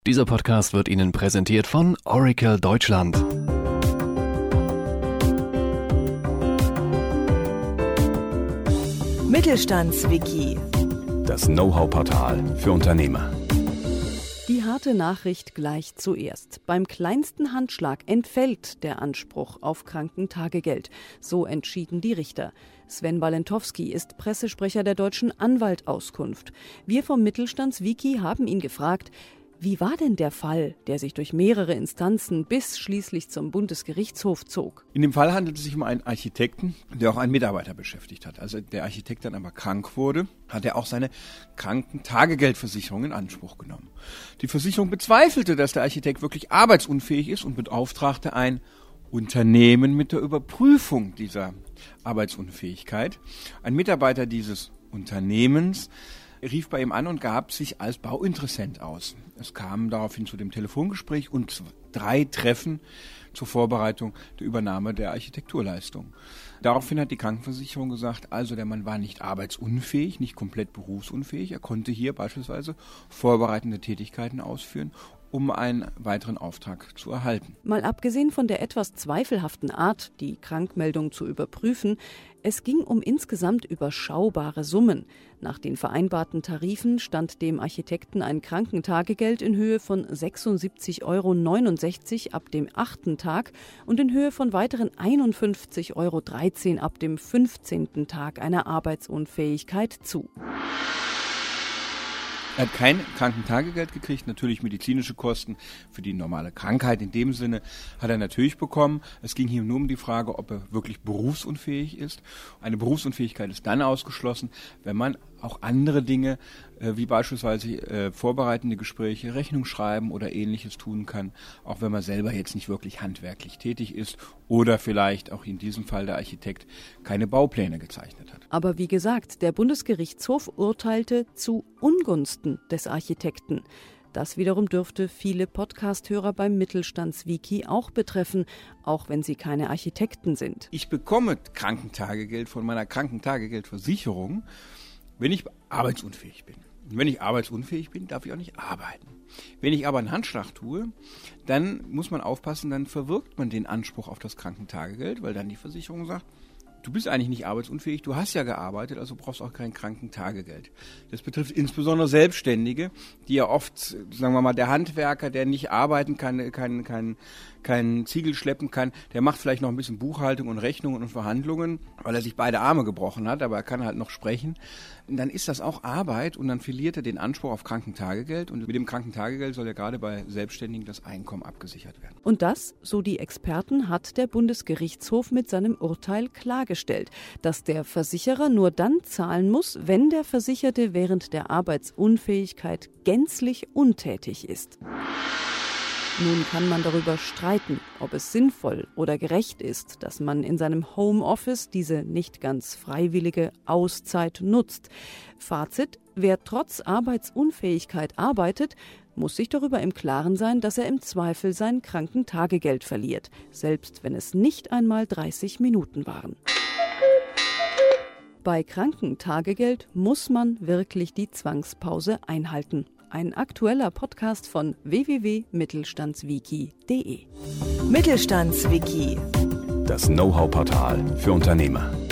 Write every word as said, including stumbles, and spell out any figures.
Dieser Podcast wird Ihnen präsentiert von Oracle Deutschland. Mittelstandswiki. Das Know-how-Portal für Unternehmer. Die harte Nachricht gleich zuerst. Beim kleinsten Handschlag entfällt der Anspruch auf Krankentagegeld. So entschieden die Richter. Sven Balentowski ist Pressesprecher der Deutschen Anwaltauskunft. Wir vom Mittelstandswiki haben ihn gefragt, wie war denn der Fall, der sich durch mehrere Instanzen bis schließlich zum Bundesgerichtshof zog? In dem Fall handelt es sich um einen Architekten, der auch einen Mitarbeiter beschäftigt hat. Als der Architekt dann aber krank wurde, hat er auch seine Krankentagegeldversicherung in Anspruch genommen. Die Versicherung bezweifelte, dass der Architekt wirklich arbeitsunfähig ist und beauftragte ein Unternehmen mit der Überprüfung dieser Arbeitsunfähigkeit. Ein Mitarbeiter dieses Unternehmens rief bei ihm an und gab sich als Bauinteressent aus. Es kam daraufhin zu dem Telefongespräch und drei Treffen zur Vorbereitung der Übernahme der Architekturleistung. Daraufhin hat die Krankenversicherung gesagt, also der Mann war nicht arbeitsunfähig, nicht komplett berufsunfähig. Er konnte hier beispielsweise vorbereitende Tätigkeiten ausführen, um einen weiteren Auftrag zu erhalten. Mal abgesehen von der etwas zweifelhaften Art, die Krankmeldung zu überprüfen, es ging um insgesamt überschaubare Summen. Nach den vereinbarten Tarifen stand dem Architekten ein Krankentagegeld in Höhe von sechsundsiebzig Euro neunundsechzig ab dem achten Tag und in Höhe von weiteren einundfünfzig Euro dreizehn ab dem fünfzehnten Tag einer Arbeitsunfähigkeit zu. Er hat kein Krankentagegeld gekriegt, natürlich medizinische Kosten für die normale Krankheit. In dem Sinne hat er natürlich bekommen. Es ging hier nur um die Frage, ob er wirklich berufsunfähig ist. Eine Berufsunfähigkeit ist dann ausgeschlossen, wenn man auch andere Dinge, äh, wie beispielsweise äh, vorbereitende Gespräche, Rechnung schreiben oder Ähnliches tun kann, auch wenn man selber jetzt nicht wirklich handwerklich tätig ist oder vielleicht auch in diesem Fall der Architekt keine Baupläne gezeichnet hat. Aber wie gesagt, der Bundesgerichtshof urteilte zu Ungunsten des Architekten. Das wiederum dürfte viele Podcast-Hörer beim Mittelstandswiki auch betreffen, auch wenn sie keine Architekten sind. Ich bekomme Krankentagegeld von meiner Krankentagegeldversicherung, wenn ich arbeitsunfähig bin. Wenn ich arbeitsunfähig bin, darf ich auch nicht arbeiten. Wenn ich aber einen Handschlag tue, dann muss man aufpassen, dann verwirkt man den Anspruch auf das Krankentagegeld, weil dann die Versicherung sagt, du bist eigentlich nicht arbeitsunfähig, du hast ja gearbeitet, also brauchst auch kein Krankentagegeld. Das betrifft insbesondere Selbstständige, die ja oft, sagen wir mal, der Handwerker, der nicht arbeiten kann, keinen kein, kein Ziegel schleppen kann, der macht vielleicht noch ein bisschen Buchhaltung und Rechnungen und Verhandlungen, weil er sich beide Arme gebrochen hat, aber er kann halt noch sprechen. Und dann ist das auch Arbeit und dann verliert er den Anspruch auf Krankentagegeld und mit dem Krankentagegeld soll ja gerade bei Selbstständigen das Einkommen abgesichert werden. Und das, so die Experten, hat der Bundesgerichtshof mit seinem Urteil klargestellt, dass der Versicherer nur dann zahlen muss, wenn der Versicherte während der Arbeitsunfähigkeit gänzlich untätig ist. Nun kann man darüber streiten, ob es sinnvoll oder gerecht ist, dass man in seinem Homeoffice diese nicht ganz freiwillige Auszeit nutzt. Fazit: Wer trotz Arbeitsunfähigkeit arbeitet, muss sich darüber im Klaren sein, dass er im Zweifel sein Krankentagegeld verliert, selbst wenn es nicht einmal dreißig Minuten waren. Bei Krankentagegeld muss man wirklich die Zwangspause einhalten. Ein aktueller Podcast von w w w punkt mittelstandswiki punkt de. Mittelstandswiki. Das Know-how-Portal für Unternehmer.